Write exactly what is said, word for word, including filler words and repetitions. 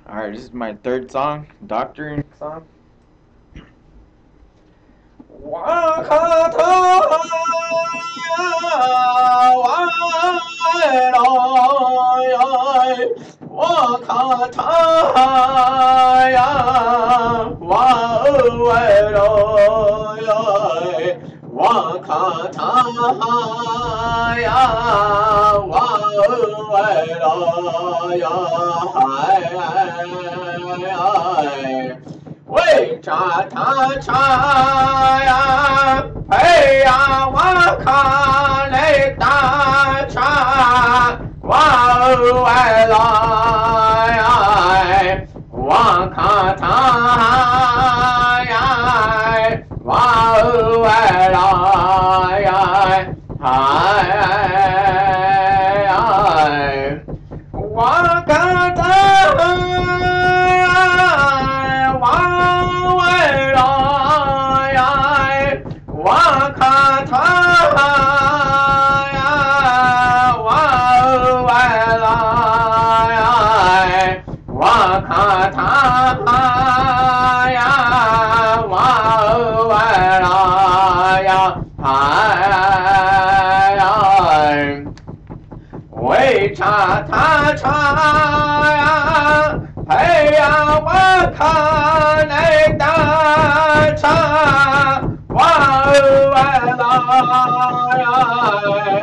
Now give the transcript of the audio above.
Alright, this is my third song, Doctor song.喂，cha ta cha ya, hey ya, wa ka le ta cha, wa wai la ya, wa ka ta ya, wa wai la ya, hai wa ka ta.喂，cha ta cha呀，嘿呀，我看你大cha，哇啦呀。